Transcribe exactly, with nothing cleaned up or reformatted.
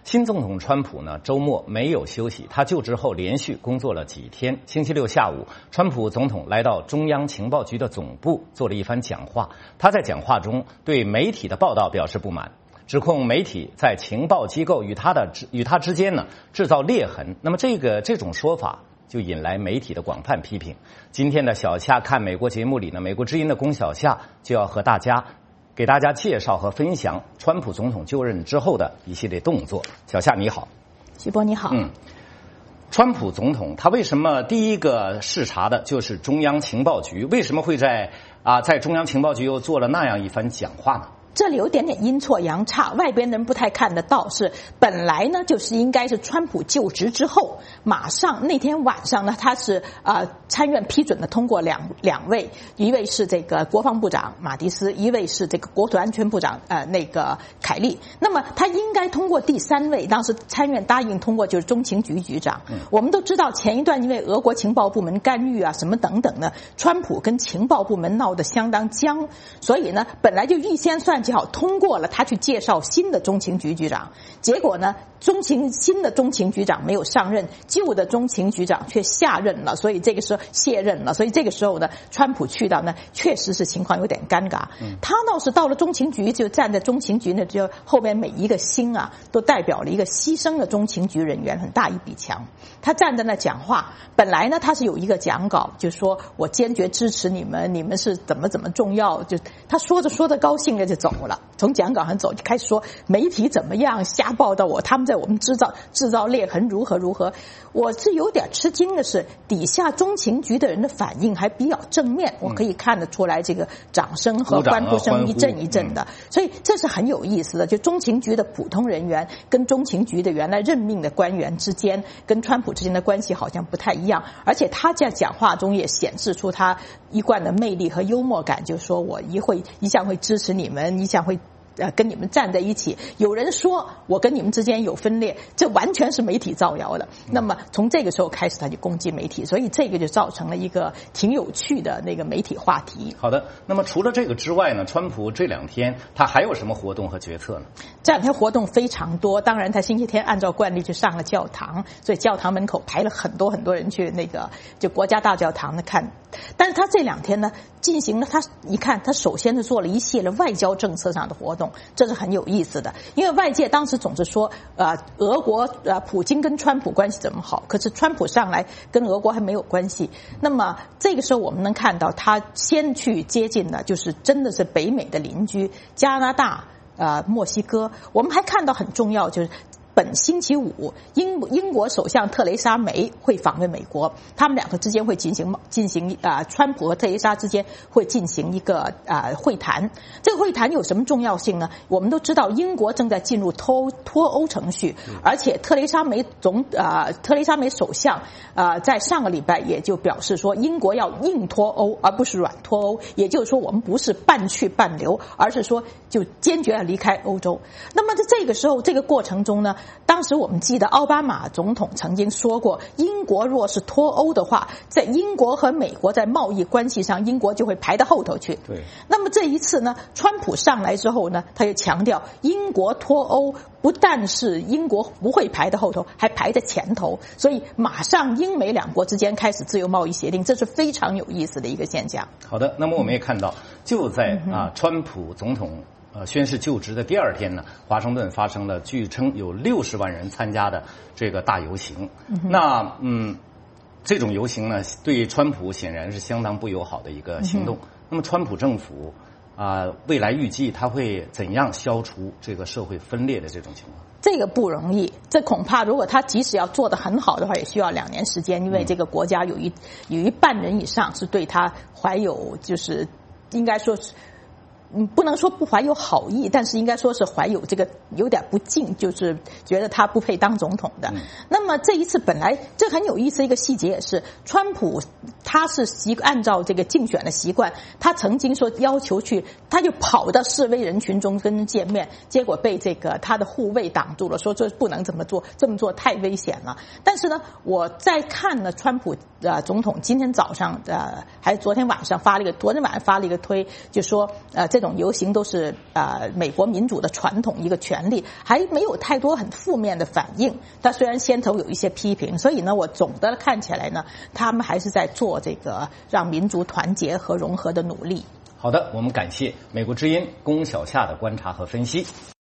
新总统川普呢，周末没有休息，他就职后连续工作了几天。星期六下午，川普总统来到中央情报局的总部做了一番讲话。他在讲话中对媒体的报道表示不满，指控媒体在情报机构与他的与他之间呢制造裂痕。那么这个这种说法就引来媒体的广泛批评。今天的小夏看美国节目里呢，美国之音的龚小夏就要和大家。给大家介绍和分享川普总统就任之后的一系列动作。小夏你好。 徐波你好。 嗯，川普总统他为什么第一个视察的就是中央情报局？为什么会在啊在中央情报局又做了那样一番讲话呢？ 这里有点点阴错阳差，外边人不太看得到。是本来呢，就是应该是川普就职之后，马上那天晚上呢，他是呃参院批准的通过两两位，一位是这个国防部长马蒂斯，一位是这个国土安全部长呃那个凯利。那么他应该通过第三位，当时参院答应通过就是中情局局长。嗯、我们都知道前一段因为俄国情报部门干预啊什么等等的，川普跟情报部门闹得相当僵，所以呢，本来就预先算计好通过了，他去介绍新的中情局局长。结果呢，中情新的中情局长没有上任，旧的中情局长却下任了，所以这个时候卸任了。所以这个时候呢，川普去到呢，确实是情况有点尴尬。嗯、他倒是到了中情局，就站在中情局那，就后边每一个星啊，都代表了一个牺牲的中情局人员，很大一笔墙。他站在那讲话，本来呢他是有一个讲稿，就说我坚决支持你们，你们是怎么怎么重要。就他说着说着高兴了就走了。从讲稿上走就开始说媒体怎么样瞎报道我，他们在我们制造制造裂痕如何如何。我是有点吃惊的是，底下中情局的人的反应还比较正面，我可以看得出来这个掌声和欢呼声一阵一阵的，所以这是很有意思的。就中情局的普通人员跟中情局的原来任命的官员之间，跟川普之间的关系好像不太一样，而且他在讲话中也显示出他一贯的魅力和幽默感，就是说我一会一向会支持你们，一向会呃，跟你们站在一起。有人说我跟你们之间有分裂，这完全是媒体造谣的。那么从这个时候开始，他就攻击媒体，所以这个就造成了一个挺有趣的那个媒体话题。 好的，那么除了这个之外呢，川普这两天他还有什么活动和决策呢？ 这两天活动非常多，当然他星期天按照惯例就上了教堂，所以教堂门口排了很多很多人去那个就国家大教堂的看。但是他这两天呢，进行了他你看他首先是做了一系列外交政策上的活动。这是很有意思的，因为外界当时总是说，呃，俄国呃，普京跟川普关系怎么好？可是川普上来跟俄国还没有关系。那么这个时候我们能看到，他先去接近的，就是真的是北美的邻居加拿大、呃，墨西哥。我们还看到很重要就是。本星期五，英英国首相特蕾莎梅会访问美国，他们两个之间会进行进行啊、呃，川普和特蕾莎之间会进行一个啊、呃、会谈。这个会谈有什么重要性呢？我们都知道，英国正在进入脱脱欧程序，而且特蕾莎梅总啊、呃、特蕾莎梅首相啊、呃、在上个礼拜也就表示说，英国要硬脱欧，而不是软脱欧。也就是说，我们不是半去半留，而是说就坚决要离开欧洲。那么在这个时候，这个过程中呢？当时我们记得奥巴马总统曾经说过，英国若是脱欧的话，在英国和美国在贸易关系上，英国就会排到后头去。 对。 那么这一次呢，川普上来之后呢，他又强调，英国脱欧不但是英国不会排到后头，还排在前头，所以马上英美两国之间开始自由贸易协定，这是非常有意思的一个现象。 好的，那么我们也看到，就在啊，川普总统。呃，宣誓就职的第二天呢，华盛顿发生了据称有六十万人参加的这个大游行。嗯、那嗯，这种游行呢，对川普显然是相当不友好的一个行动。嗯、那么，川普政府啊、呃，未来预计他会怎样消除这个社会分裂的这种情况？ 这个不容易，这恐怕如果他即使要做得很好的话，也需要两年时间，因为这个国家有一有一半人以上是对他怀有就是应该说是。嗯，不能说不怀有好意，但是应该说是怀有这个有点不敬，就是觉得他不配当总统的。嗯、那么这一次本来这很有意思一个细节也是，川普他是习按照这个竞选的习惯，他曾经说要求去，他就跑到示威人群中跟人见面，结果被这个他的护卫挡住了，说这不能这么做，这么做太危险了。但是呢，我在看呢，川普呃总统今天早上呃还是昨天晚上发了一个，昨天晚上发了一个推，就说呃这。 种游行都是呃美国民主的传统一个权利，还没有太多很负面的反应。但虽然先头有一些批评，所以呢，我总的看起来呢，他们还是在做这个让民族团结和融合的努力。 好的，我们感谢美国之音龚小夏的观察和分析。